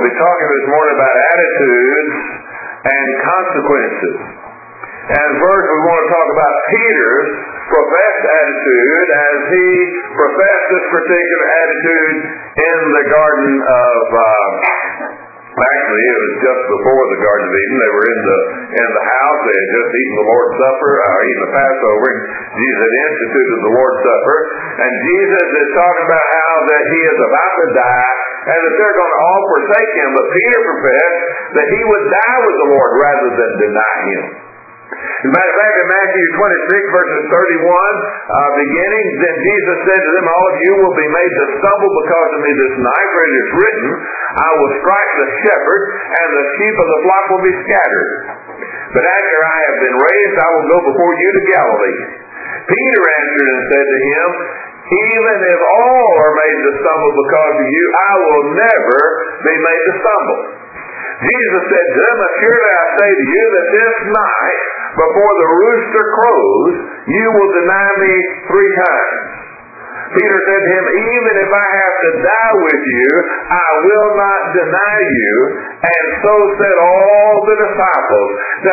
We'll be talking this morning about attitudes and consequences. And first we want to talk about Peter's professed attitude as he professed this particular attitude in the Garden of actually, it was just before the Garden of Eden. They were in the house. They had just eaten the Lord's Supper, eaten the Passover. Jesus had instituted the Lord's Supper. And Jesus is talking about how that he is about to die and that they're going to all forsake him. But Peter professed that he would die with the Lord rather than deny him. As a matter of fact, in Matthew 26, verses 31, beginning, then Jesus said to them, all of you will be made to stumble because of me this night, for it is written, I will strike the shepherd, and the sheep of the flock will be scattered. But after I have been raised, I will go before you to Galilee. Peter answered and said to him, even if all are made to stumble because of you, I will never be made to stumble. Jesus said to them, surely I say to you that this night, before the rooster crows, you will deny me 3 times. Peter said to him, even if I have to die with you, I will not deny you. And so said all the disciples.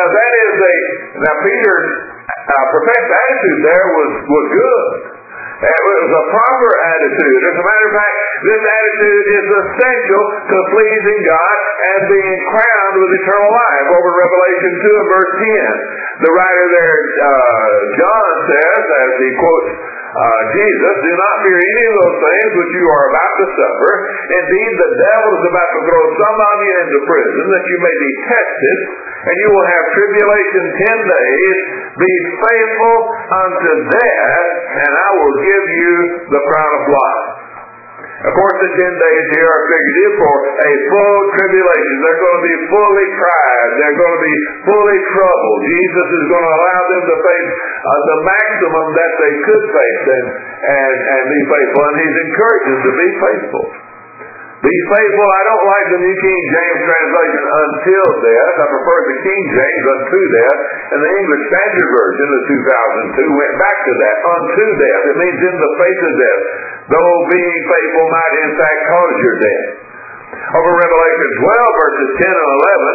Now Peter's professed attitude there was good. It was a proper attitude. As a matter of fact, this attitude is essential to pleasing God and being crowned with eternal life. Over Revelation 2 and verse 10, the writer there, John says, as he quotes Jesus, do not fear any of those things which you are about to suffer. Indeed, the devil is about to throw some of you into prison that you may be tested, and you will have tribulation 10 days. Be faithful unto death, and I will give you the crown of life. Of course, the 10 days here are figurative for a full tribulation. They're going to be fully tried. They're going to be fully troubled. Jesus is going to allow them to face the maximum that they could face and be faithful. And he's encouraged them to be faithful. Be faithful. I don't like the New King James translation, until death. I prefer the King James, unto death. And the English Standard Version of 2002 went back to that, unto death. It means in the face of death. Though being faithful might in fact cause your death. Over Revelation 12, verses 10 and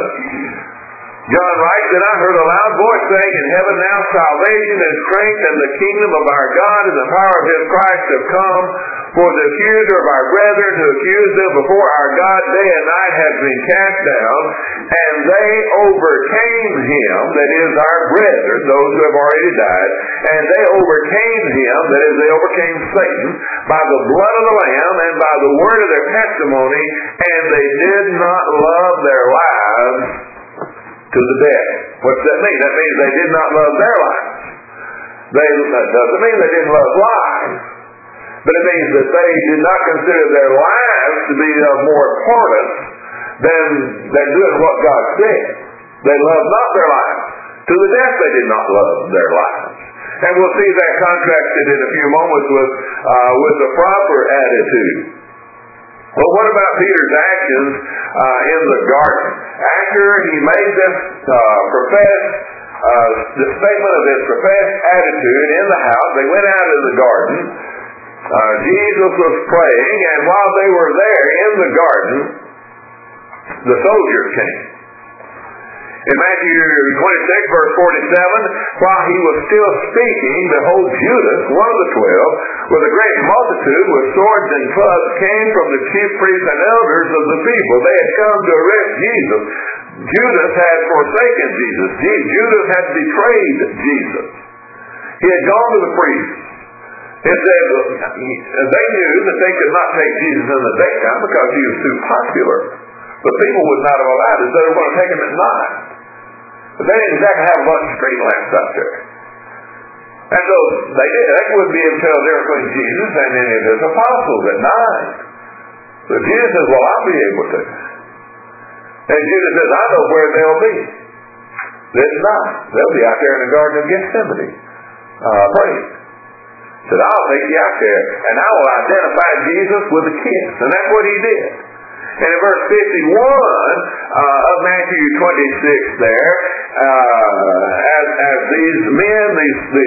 11, John writes, and I heard a loud voice saying in heaven, now salvation and strength and the kingdom of our God and the power of his Christ have come. For the accuser of our brethren who accused them before our God day and night has been cast down, and they overcame him, that is our brethren, those who have already died, and they overcame him, that is they overcame Satan, by the blood of the Lamb and by the word of their testimony, and they did not love their lives to the death. What's that mean? That means they did not love their lives. That doesn't mean they didn't love lives. But it means that they did not consider their lives to be of more importance than doing what God said. They loved not their lives. To the death they did not love their lives. And we'll see that contrasted in a few moments with the proper attitude. Well, what about Peter's actions in the garden? After he made this the statement of his professed attitude in the house, they went out of the garden. Jesus was praying, and while they were there in the garden, the soldiers came. In Matthew 26, verse 47, while he was still speaking, behold, Judas, one of the 12, with a great multitude with swords and clubs, came from the chief priests and elders of the people. They had come to arrest Jesus. Judas had forsaken Jesus. Judas had betrayed Jesus. He had gone to the priests. They knew that they could not take Jesus in the daytime because he was too popular. But people would not have allowed it, so they were going to take him at night. But they didn't exactly have a bunch of street lamps up there. And so they did. They wouldn't be able to tell the difference between Jesus and any of his apostles at night. But Jesus says, well, I'll be able to. And Judas says, I know where they'll be. This night. They'll be out there in the Garden of Gethsemane. Praying. Said, I'll take you out there, and I will identify Jesus with a kiss. And that's what he did. And in verse 51 of Matthew 26 there, as these men, these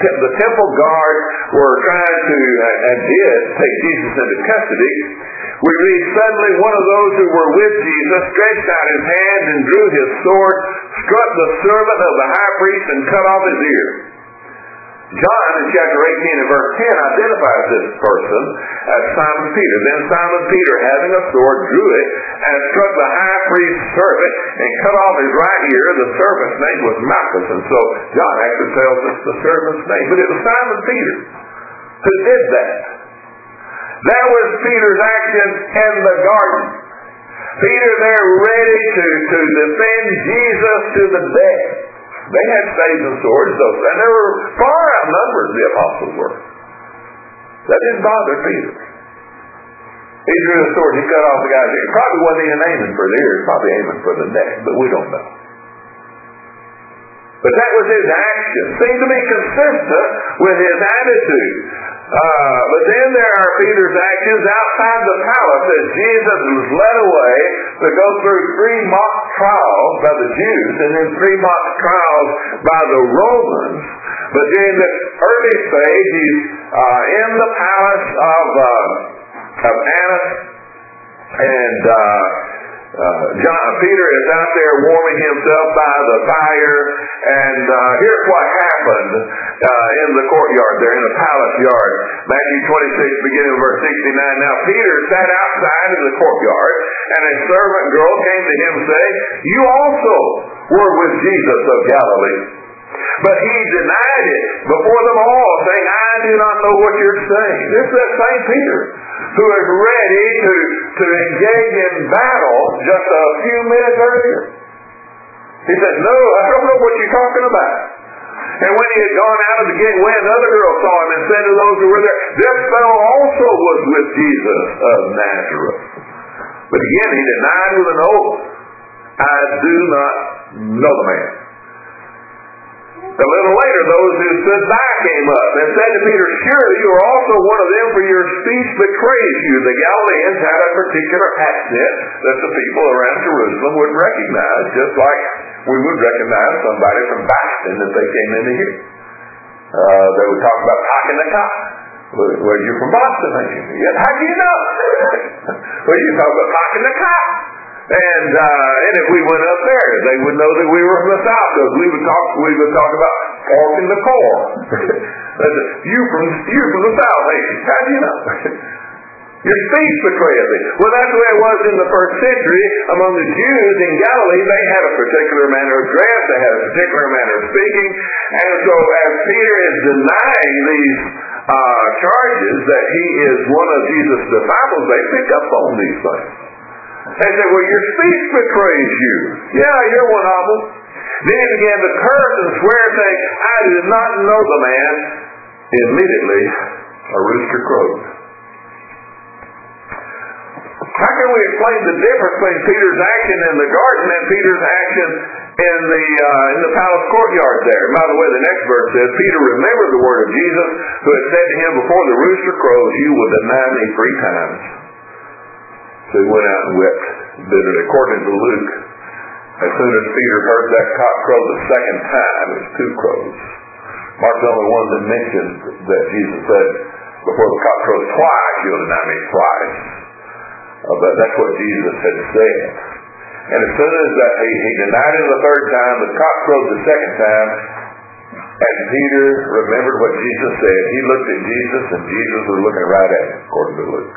the temple guard were trying to, and did, take Jesus into custody, we read, suddenly one of those who were with Jesus stretched out his hand and drew his sword, struck the servant of the high priest, and cut off his ear. John, in chapter 18 and verse 10, identifies this person as Simon Peter. Then Simon Peter, having a sword, drew it and struck the high priest's servant and cut off his right ear. The servant's name was Malchus. And so John actually tells us the servant's name. But it was Simon Peter who did that. That was Peter's action in the garden. Peter there ready to defend Jesus to the death. They had staves and swords, and they were far outnumbered, the apostles were. That didn't bother Peter. He drew a sword, he cut off the guy's ear. Probably wasn't even aiming for the ear, probably aiming for the neck, but we don't know. But that was his action. Seemed to be consistent with his attitude. But then there are Peter's actions outside the palace as Jesus was led away to go through 3 mock trials by the Jews and then 3 mock trials by the Romans. But during the early stage, he's in the palace of Annas, and Peter is out there warming himself by the fire, and here's what happened in the courtyard there, in the palace yard. Matthew 26, beginning with verse 69. Now Peter sat outside in the courtyard, and a servant girl came to him saying, "You also were with Jesus of Galilee." But he denied it before them all, saying, "I do not know what you're saying." This is that same Peter who is ready to engage in battle just a few minutes earlier. He said, "No, I don't know what you're talking about." And when he had gone out of the gateway, another girl saw him and said to those who were there, "This fellow also was with Jesus of Nazareth." But again, he denied with an oath, "I do not know the man." A little later, those who stood by came up and said to Peter, "Surely you are also one of them, for your speech betrays you." The Galileans had a particular accent that the people around Jerusalem would recognize, just like we would recognize somebody from Boston if they came into here. They would talk about talking the cop. "Well, you're from Boston, ain't you?" "Yeah, how do you know?" "Well, you talk about talking the cop." And if we went up there, they would know that we were from the South, because we would talk about forking the core. You're from the South, ain't you? How do you know? Your speech betrayeth thee. Well, that's the way it was in the first century among the Jews in Galilee. They had a particular manner of dress, they had a particular manner of speaking, and so as Peter is denying these charges that he is one of Jesus' disciples, they pick up on these things. They say, "Well, your speech betrays you." "Yeah, you're one of them." Then he began to curse and swear, saying, "I did not know the man." Immediately, a rooster crowed. How can we explain the difference between Peter's action in the garden and Peter's action in the palace courtyard there? By the way, the next verse says, Peter remembered the word of Jesus, who had said to him, "Before the rooster crows, you will deny me 3 times." So he went out and wept bitterly. According to Luke, as soon as Peter heard that cock crow the second time, it was 2 crows. Mark's the only one that mentions that Jesus said, "Before the cock crows twice, you'll deny me twice." But that's what Jesus had said. And as soon as he denied him the 3rd time, the cock crowed the 2nd time, and Peter remembered what Jesus said. He looked at Jesus, and Jesus was looking right at him, according to Luke.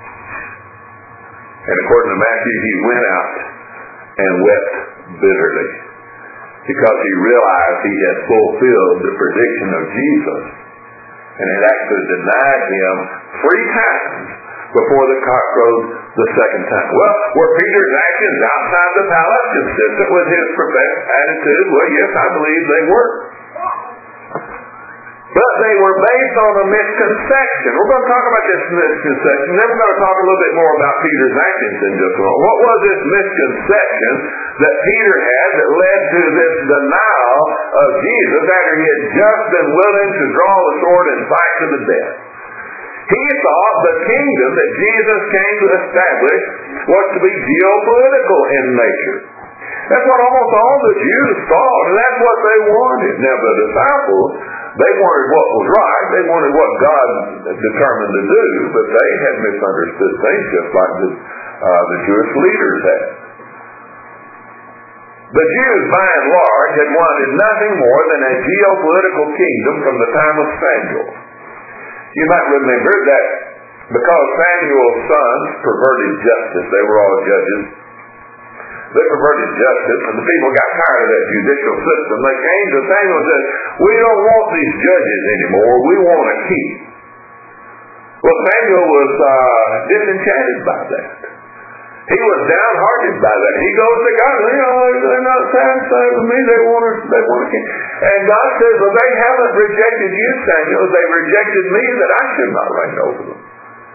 And according to Matthew, he went out and wept bitterly, because he realized he had fulfilled the prediction of Jesus and had actually denied him 3 times before the cock crowed the 2nd time. Well, were Peter's actions outside the palace consistent with his professed attitude? Well, yes, I believe they were. But they were based on a misconception. We're going to talk about this misconception. Then we're going to talk a little bit more about Peter's actions in just a moment. What was this misconception that Peter had that led to this denial of Jesus after he had just been willing to draw the sword and fight to the death? He thought the kingdom that Jesus came to establish was to be geopolitical in nature. That's what almost all the Jews thought, and that's what they wanted. Now, the disciples They wanted what was right. They wanted what God determined to do, but they had misunderstood things just like the Jewish leaders had. The Jews, by and large, had wanted nothing more than a geopolitical kingdom from the time of Samuel. You might remember that because Samuel's sons perverted justice, they were all judges, they perverted justice, and the people got tired of that judicial system. They came to Samuel and said, we don't want these judges anymore, we want a king. Well, Samuel was disenchanted by that. He was downhearted by that. He goes to God, they're not satisfied with me, they want a king. And God says, well, they haven't rejected you, Samuel, they rejected me that I should not reign over them.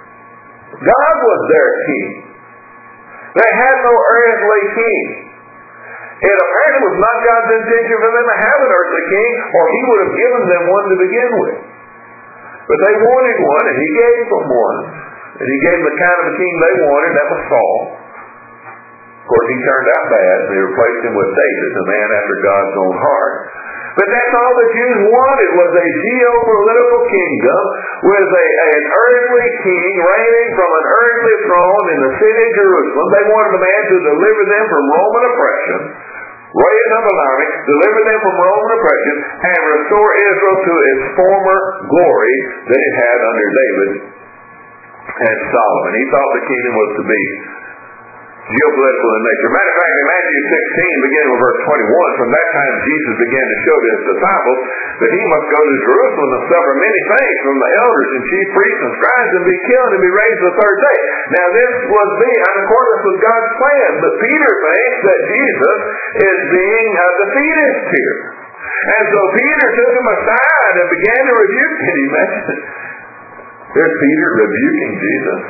God was their king. They had no earthly king. It apparently was not God's intention for them to have an earthly king, or he would have given them one to begin with. But they wanted one, and he gave them one. And he gave them the kind of a king they wanted, that was Saul. Of course, he turned out bad, and they replaced him with David, a man after God's own heart. But that's all the Jews wanted, was a geopolitical kingdom with an earthly king reigning from an earthly throne in the city of Jerusalem. They wanted a man to deliver them from Roman oppression, raise up an army, deliver them from Roman oppression, and restore Israel to its former glory that it had under David and Solomon. He thought the kingdom was to be geopolitical in nature. Matter of fact, in Matthew 16, beginning with verse 21, from that time Jesus began to show to his disciples that he must go to Jerusalem and suffer many things from the elders and chief priests and scribes and be killed and be raised the third day. Now this was being in accordance with God's plan, but Peter thinks that Jesus is being a defeatist here. And so Peter took him aside and began to rebuke him. There's Peter rebuking Jesus.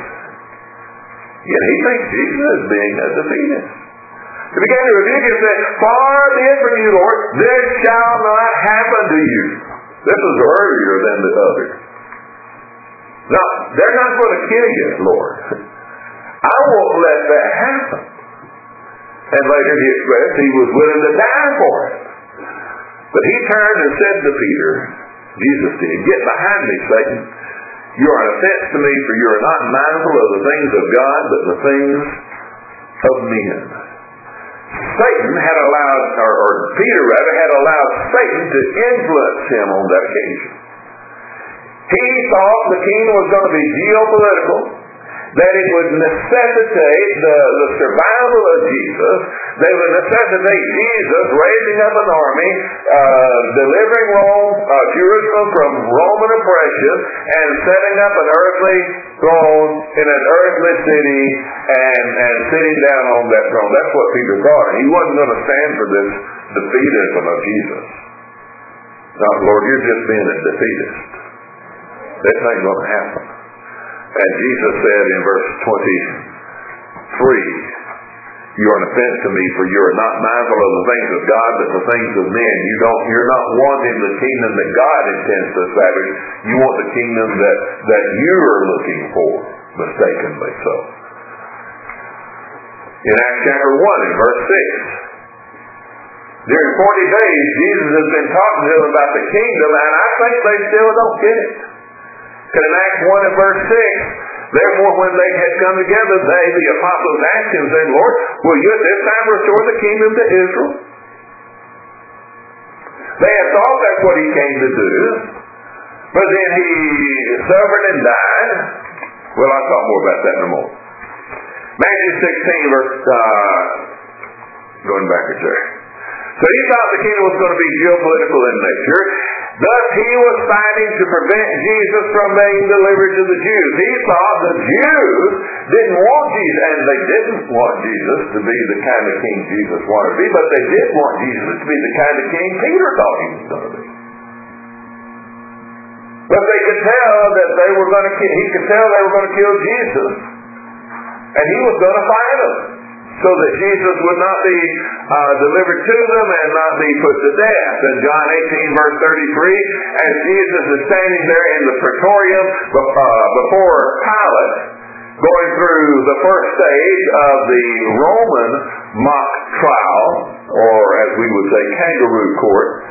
Yet he thinks Jesus is being a defeatist. He began to rebuke him and said, far be it from you, Lord, this shall not happen to you. This was earlier than the others. No, they're not going to kill you, Lord. I won't let that happen. And later he expressed he was willing to die for it. But he turned and said to Peter, Jesus did, get behind me, Satan. You are an offense to me, for you are not mindful of the things of God, but the things of men. Satan had allowed, or Peter rather, had allowed Satan to influence him on that occasion. He thought the kingdom was going to be geopolitical, that it would necessitate the survival of Jesus, that it would necessitate Jesus raising up an army, delivering Jerusalem from Roman oppression, and setting up an earthly throne in an earthly city, and sitting down on that throne. That's what Peter thought. He wasn't going to stand for this defeatism of Jesus. No, Lord, you're just being a defeatist. This ain't going to happen. And Jesus said in verse 23, you are an offense to me, for you are not mindful of the things of God, but the things of men. You're not wanting the kingdom that God intends to establish. You want the kingdom that you are looking for, mistakenly so. In Acts chapter 1, in verse 6, during 40 days, Jesus has been talking to them about the kingdom, and I think they still don't get it. Because in Acts 1 and verse 6, therefore when they had come together, they, the apostles, asked him, saying, Lord, will you at this time restore the kingdom to Israel? They had thought that's what he came to do, but then he suffered and died. Well, I'll talk more about that in a moment. Matthew 16, verse, going backwards there. So he thought the kingdom was going to be geopolitical in nature. Thus he was fighting to prevent Jesus from being delivered to the Jews. He thought the Jews didn't want Jesus, and they didn't want Jesus to be the kind of king Jesus wanted to be, but they did want Jesus to be the kind of king Peter thought he was going to be. But they could tell that they were going to kill, he could tell they were going to kill Jesus, and he was going to fight them, so that Jesus would not be delivered to them and not be put to death. In John 18, verse 33, as Jesus is standing there in the praetorium before Pilate, going through the first stage of the Roman mock trial, or as we would say, kangaroo court,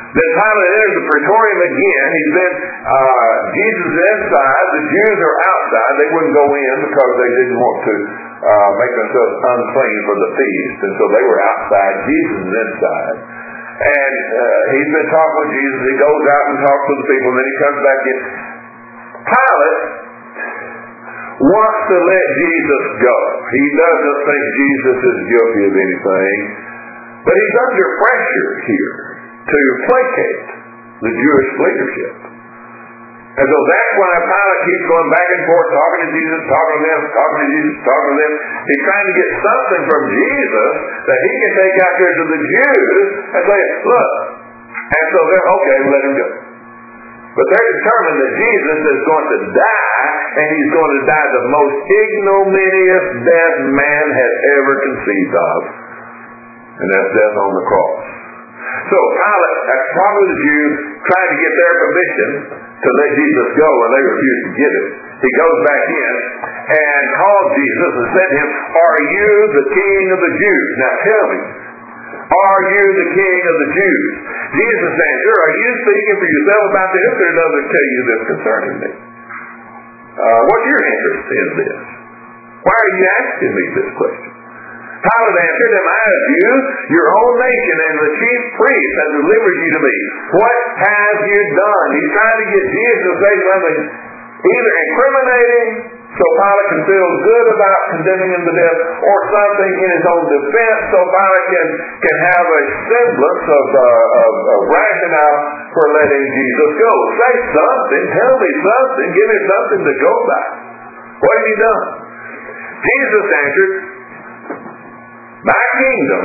Then Pilate enters the praetorium again. He's been, Jesus is inside, the Jews are outside. They wouldn't go in because they didn't want to make themselves unclean for the feast. And so they were outside. Jesus is inside. And he's been talking with Jesus. He goes out and talks to the people, and then he comes back in. Pilate wants to let Jesus go. He doesn't think Jesus is guilty of anything. But he's under pressure here to placate the Jewish leadership. And so that's why Pilate keeps going back and forth, talking to Jesus, talking to them, talking to Jesus, talking to them. He's trying to get something from Jesus that he can take out there to the Jews and say, look. And so they're, okay, let him go. But they're determined that Jesus is going to die, and he's going to die the most ignominious death man has ever conceived of. And that's death on the cross. So Pilate, after talking to the Jews, trying to get their permission to let Jesus go, and they refused to give it, he goes back in and calls Jesus and said to him, are you the king of the Jews? Now tell me, are you the king of the Jews? Jesus answered, are you speaking for yourself about this, or does it tell you this concerning me? What's your interest in this? Why are you asking me this question? Pilate answered, am I a Jew? Your own nation and the chief priest have delivered you to me. What have you done? He's trying to get Jesus to say something either incriminating, so Pilate can feel good about condemning him to death, or something in his own defense, so Pilate can have a semblance of rationale for letting Jesus go. Say something, tell me something, give me something to go by. What have you done? Jesus answered, my kingdom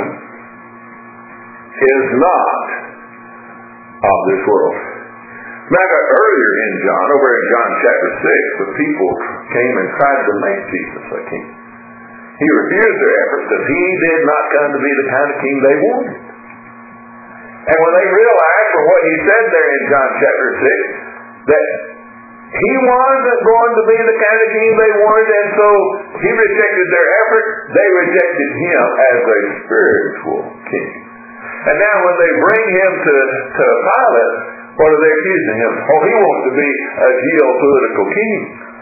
is not of this world. Matter earlier in John, over in John chapter 6, the people came and tried to make Jesus a king. He refused their efforts because he did not come to be the kind of king they wanted. And when they realized from what he said there in John chapter 6, that he wasn't going to be the kind of king they wanted, and so he rejected their effort. They rejected him as a spiritual king. And now when they bring him to Pilate, what are they accusing him? Oh, he wants to be a geopolitical king.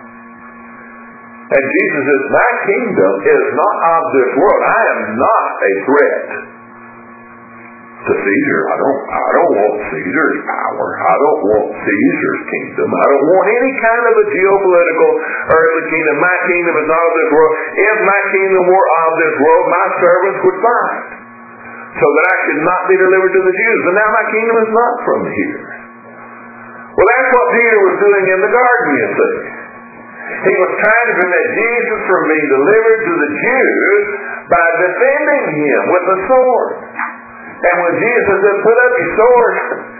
And Jesus says, my kingdom is not of this world. I am not a threat to Caesar. I don't want Caesar's power. I don't want Caesar's kingdom. I don't want any kind of a geopolitical earthly kingdom. My kingdom is not of this world. If my kingdom were of this world, my servants would fight, so that I should not be delivered to the Jews. But now my kingdom is not from here. Well, that's what Peter was doing in the garden, you see. He was trying to prevent Jesus from being delivered to the Jews by defending him with a sword. And when Jesus said, put up your sword,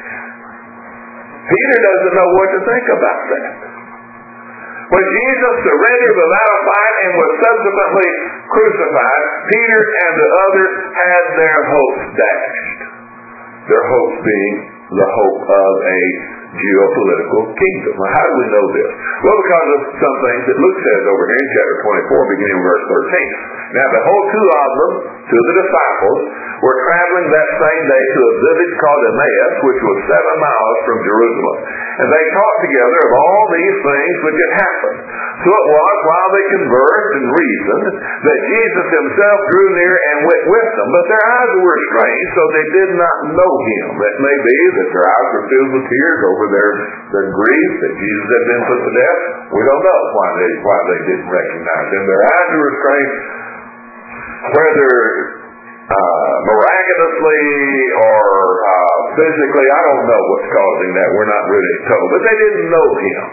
Peter doesn't know what to think about that. When Jesus surrendered without a fight and was subsequently crucified, Peter and the others had their hopes dashed. Their hopes being the hope of a geopolitical kingdom. Well, how do we know this? Well, because of some things that Luke says over here in chapter 24, beginning in verse 13. Now, behold, two of the disciples, were traveling that same day to a village called Emmaus, which was 7 miles from Jerusalem. And they talked together of all these things which had happened. So it was, while they conversed and reasoned, that Jesus himself drew near and went with them. But their eyes were restrained, so they did not know him. It may be that their eyes were filled with tears over their grief that Jesus had been put to death. We don't know why they didn't recognize him. Their eyes were restrained, whether miraculously or physically, I don't know what's causing that. We're not really told. But they didn't know him.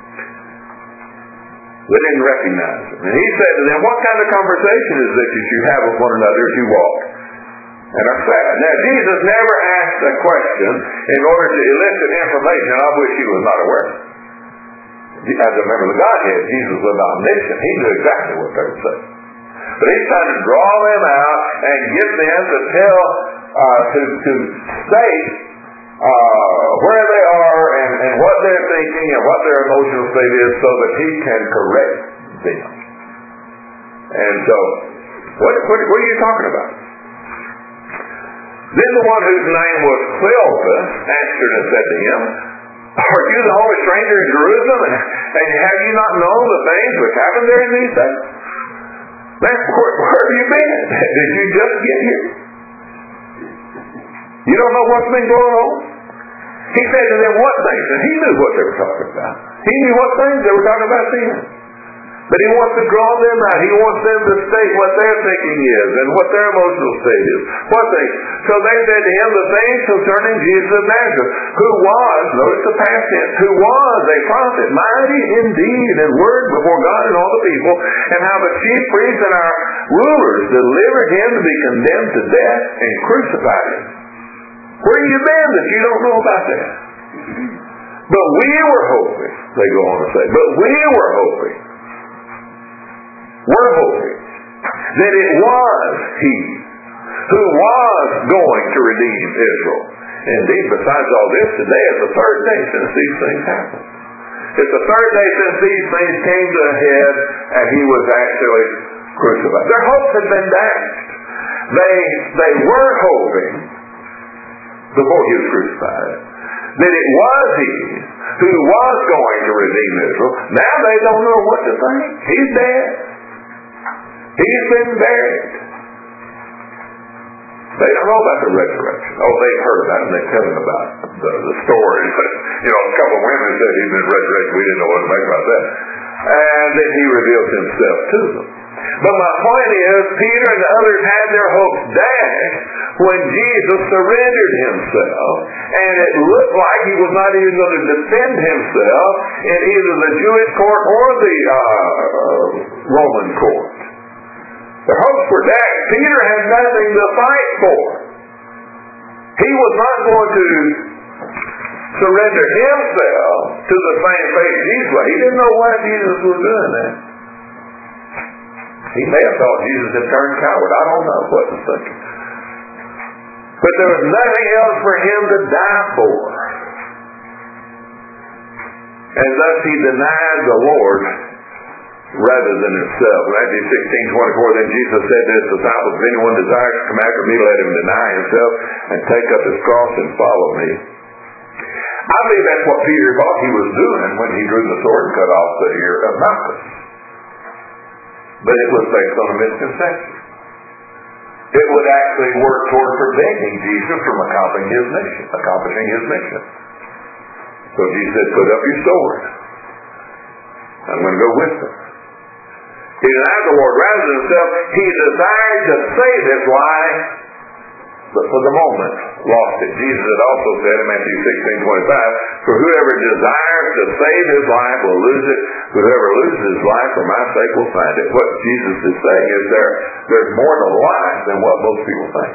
They didn't recognize him. And he said to them, what kind of conversation is this that you have with one another as you walk and are sad? Now, Jesus never asked a question in order to elicit information of which he was not aware. As a member of the Godhead, Jesus was omniscient. He knew exactly what they were saying. But he's trying to draw them out and get them to tell, to state where they are and what they're thinking and what their emotional state is, so that he can correct them. And so, what are you talking about? Then the one whose name was Cleopas answered and said to him, Are you the only stranger in Jerusalem? And have you not known the things which happened there in these days? Man, where have you been? Did you just get here? You don't know what's been going on? He said to them, what things? And he knew what they were talking about. He knew what things they were talking about then. But he wants to draw them out. He wants them to state what their thinking is and what their emotional state is. What things? So they said to him the things concerning Jesus of Nazareth, who was, notice the past tense, who was a prophet, mighty in deed and word before God and all the people, and how the chief priests and our rulers delivered him to be condemned to death and crucified him. Where have you been that you don't know about that? But we were hoping, they go on to say, but we were hoping, we're hoping that it was he who was going to redeem Israel. Indeed, besides all this, today is the third day since these things happened. It's the third day since these things came to a head and he was actually crucified. Their hopes had been dashed. They were hoping before he was crucified that it was he who was going to redeem Israel. Now they don't know what to think. He's dead. He's been buried. They don't know about the resurrection. Oh, they've heard about it. They tell him about the story. A couple of women said he'd been resurrected. We didn't know what to make about that. And then he revealed himself to them. But my point is, Peter and the others had their hopes dashed when Jesus surrendered himself, and it looked like he was not even going to defend himself in either the Jewish court or the Roman court. Their hopes were dashed. Peter had nothing to fight for. He was not going to surrender himself to the same fate Jesus was. He didn't know why Jesus was doing that. He may have thought Jesus had turned coward. I don't know what to think. But there was nothing else for him to die for. And thus he denied the Lord rather than himself. Matthew 16:24, then Jesus said to his disciples, if anyone desires to come after me, let him deny himself and take up his cross and follow me. I believe that's what Peter thought he was doing when he drew the sword and cut off the ear of Malchus. But it was based on a misconception. It would actually work toward preventing Jesus from accomplishing his mission. So Jesus said, put up your sword. I'm going to go with them. He denied the Lord rather than himself. He desired to save his life, but for the moment lost it. Jesus had also said in Matthew 16:25, for whoever desires to save his life will lose it. Whoever loses his life for my sake will find it. What Jesus is saying is there's more to life than what most people think.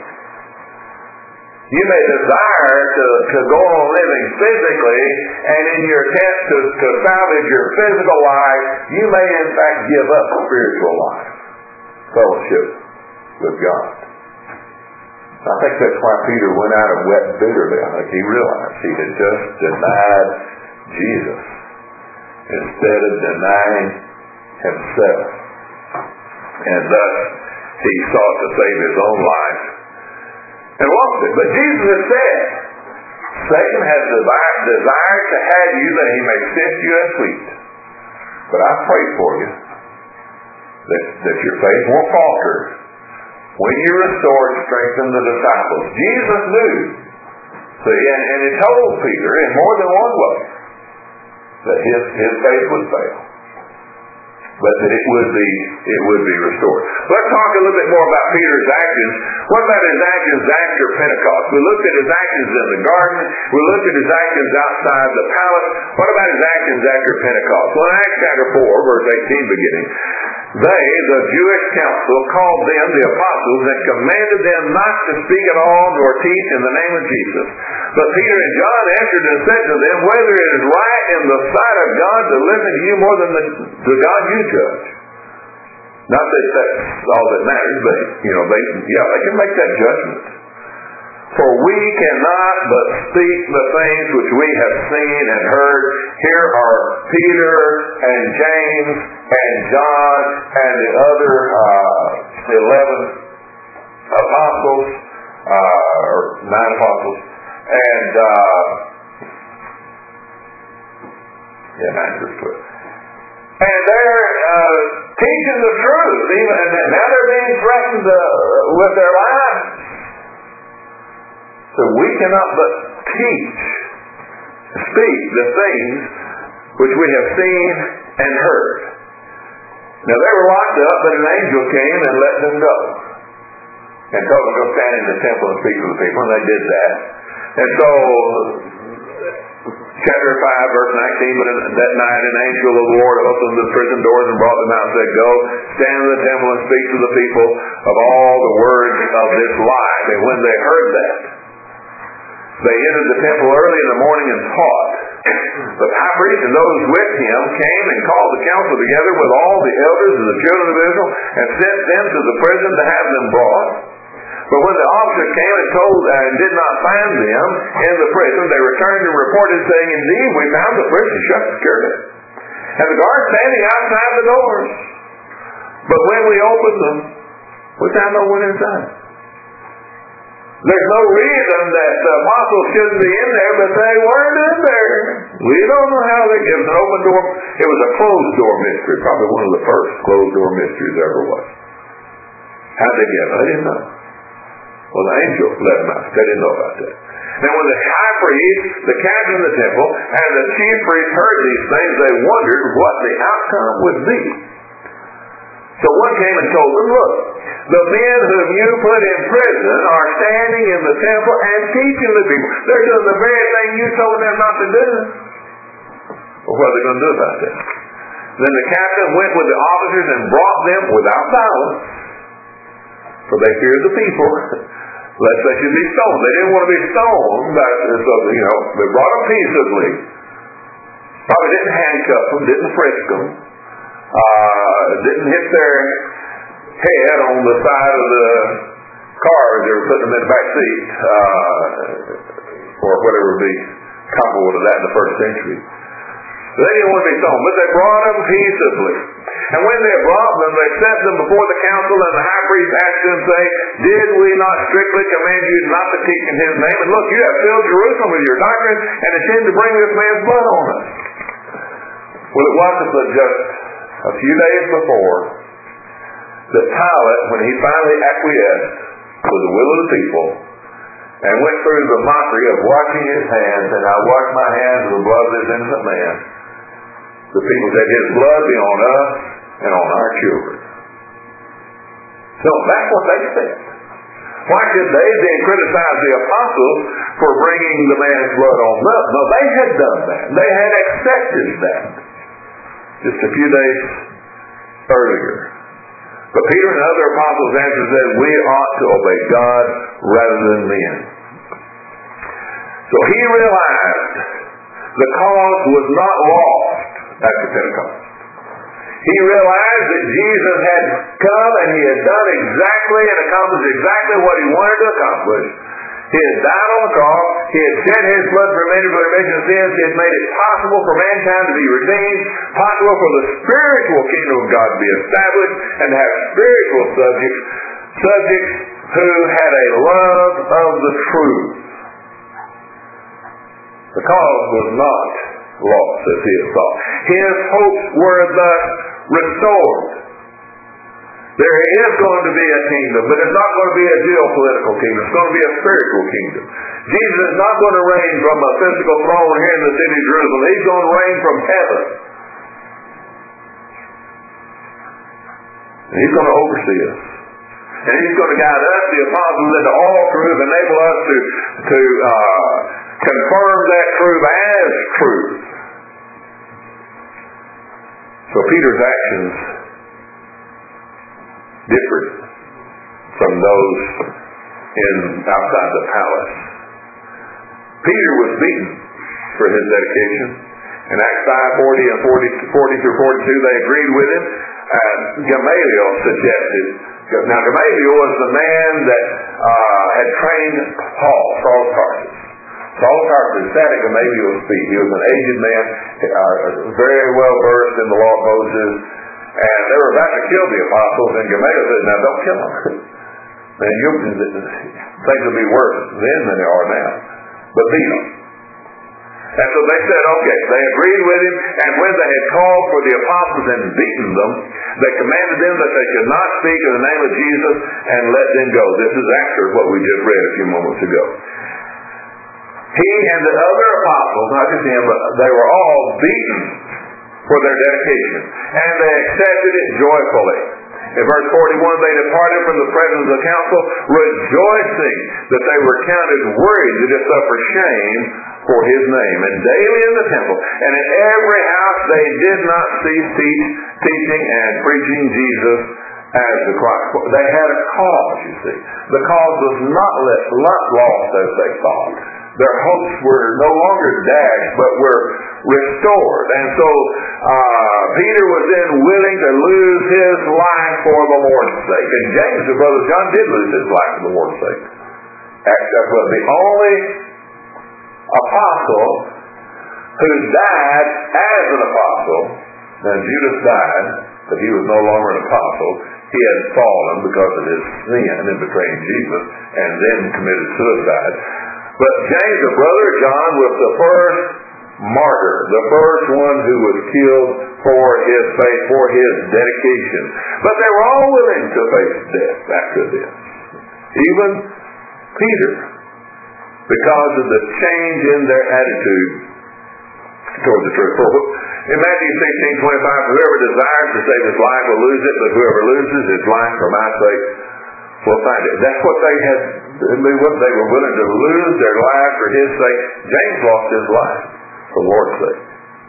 You may desire to go on living physically, and in your attempt to salvage your physical life, you may in fact give up spiritual life, fellowship with God. I think that's why Peter went out and wept bitterly. I think he realized he had just denied Jesus instead of denying himself. And thus he sought to save his own life and lost it. But Jesus has said, Satan has desired to have you that he may sift you as wheat. But I pray for you that your faith won't falter. When you restore and strengthen the disciples, Jesus knew, and he told Peter in more than one way, that his faith would fail, but that it would be restored. Let's talk a little bit more about Peter's actions. What about his actions after Pentecost? We looked at his actions in the garden. We looked at his actions outside the palace. What about his actions after Pentecost? Well, in Acts chapter 4, verse 18 beginning, they, the Jewish council, called them the apostles and commanded them not to speak at all nor teach in the name of Jesus. But Peter and John answered and said to them, whether it is right in the sight of God to listen to you more than the God you judge. Not that that's all that matters, but they can make that judgment. For we cannot but speak the things which we have seen and heard. Here are Peter and James and John and the other 11 apostles, or or 9 apostles. And, 9 verse 12. And they're teaching the truth. And now they're being threatened with their lives. So we cannot but speak the things which we have seen and heard. Now they were locked up, but an angel came and let them go. And told them to go stand in the temple and speak to the people, and they did that. And so, chapter 5, verse 19, but that night an angel of the Lord opened the prison doors and brought them out and said, go, stand in the temple and speak to the people of all the words of this life. And when they heard that, they entered the temple early in the morning and taught. The high priest and those with him came and called the council together with all the elders of the children of Israel and sent them to the prison to have them brought. But when the officers came and told and did not find them in the prison, they returned and reported, saying, indeed, we found the prison shut securely, and the guards standing outside the doors. But when we opened them, we found no one inside. There's no reason that the apostles shouldn't be in there, but they weren't in there. We don't know how it was an open door. It was a closed door mystery, probably one of the first closed door mysteries there ever was. How'd they get it? I didn't know. Well, the angel let them out. They didn't know about that. Now, when the high priest, the captain of the temple, and the chief priest heard these things, they wondered what the outcome would be. So one came and told them, look, the men whom you put in prison are standing in the temple and teaching the people. They're doing the very thing you told them not to do. Well, what are they going to do about that? Then the captain went with the officers and brought them without violence, for they feared the people, lest they should be stoned. They didn't want to be stoned, so they brought them peaceably. Probably didn't handcuff them, didn't frisk them, didn't hit their head on the side of the car as they were putting them in the back seat, or whatever would be comparable to that in the first century. They didn't want to be stoned, but they brought them peaceably. And when they brought them, they set them before the council, and the high priest asked them, saying, did we not strictly command you not to teach in his name? And look, you have filled Jerusalem with your doctrine and intend to bring this man's blood on us. Well, it wasn't but just a few days before that Pilate, when he finally acquiesced to the will of the people, and went through the mockery of washing his hands, and I wash my hands with the blood of this innocent man, the people said, his blood be on us and on our children. So that's what they said. Why should they then criticize the apostles for bringing the man's blood on them? No, they had done that. They had accepted that just a few days earlier. But Peter and other apostles answered that we ought to obey God rather than men. So he realized the cause was not lost after Pentecost. He realized that Jesus had come and he had done exactly and accomplished exactly what he wanted to accomplish. He had died on the cross. He had shed his blood for remission of sins. He had made it possible for mankind to be redeemed, possible for the spiritual kingdom of God to be established, and to have spiritual subjects who had a love of the truth. The cause was not lost as he had thought. His hopes were thus restored. There is going to be a kingdom, but it's not going to be a geopolitical kingdom. It's going to be a spiritual kingdom. Jesus is not going to reign from a physical throne here in the city of Jerusalem. He's going to reign from heaven. And he's going to oversee us. And he's going to guide us, the apostles, into all truth, enable us to confirm that truth as truth. So Peter's actions differed from those outside the palace. Peter was beaten for his dedication. In Acts 5:40 and 40 through 42, they agreed with him. Gamaliel suggested. Now, Gamaliel was the man that had trained Paul, Saul of Tarsus. Saul of Tarsus sat at Gamaliel's feet. He was an aged man, very well versed in the law of Moses. And they were about to kill the apostles, and Gamaliel said, now don't kill them. And things will be worse then than they are now. But beat them. And so they said, okay, they agreed with him, and when they had called for the apostles and beaten them, they commanded them that they should not speak in the name of Jesus and let them go. This is after what we just read a few moments ago. He and the other apostles, not just him, but they were all beaten for their dedication, and they accepted it joyfully. In verse 41, they departed from the presence of the council, rejoicing that they were counted worthy to suffer shame for his name. And daily in the temple, and in every house, they did not cease teaching and preaching Jesus as the Christ. They had a cause, you see. The cause was not lost as they thought. Their hopes were no longer dashed, but were restored. And so Peter was then willing to lose his life for the Lord's sake. And James, the brother John, did lose his life for the Lord's sake. That was the only apostle who died as an apostle. Now Judas died, but he was no longer an apostle. He had fallen because of his sin in betraying Jesus and then committed suicide. But James, the brother of John, was the first martyr, the first one who was killed for his faith, for his dedication. But they were all willing to face death after this. Even Peter, because of the change in their attitude toward the truth. In Matthew 16:25, whoever desires to save his life will lose it, but whoever loses his life for my sake will find it. That's what they had. They were willing to lose their life for his sake. James lost his life for the Lord's sake.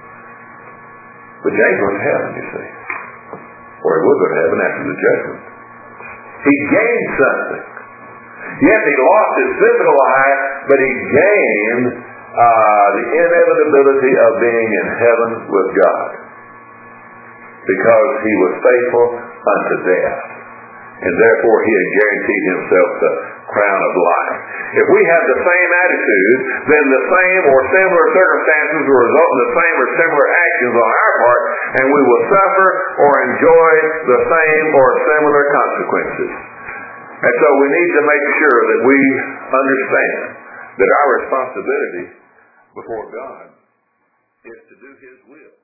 But James went to heaven, you see. Or he would go to heaven after the judgment. He gained something. Yes, he lost his physical life, but he gained the inevitability of being in heaven with God. Because he was faithful unto death. And therefore he had guaranteed himself the crown of life. If we have the same attitude, then the same or similar circumstances will result in the same or similar actions on our part, and we will suffer or enjoy the same or similar consequences. And so we need to make sure that we understand that our responsibility before God is to do his will.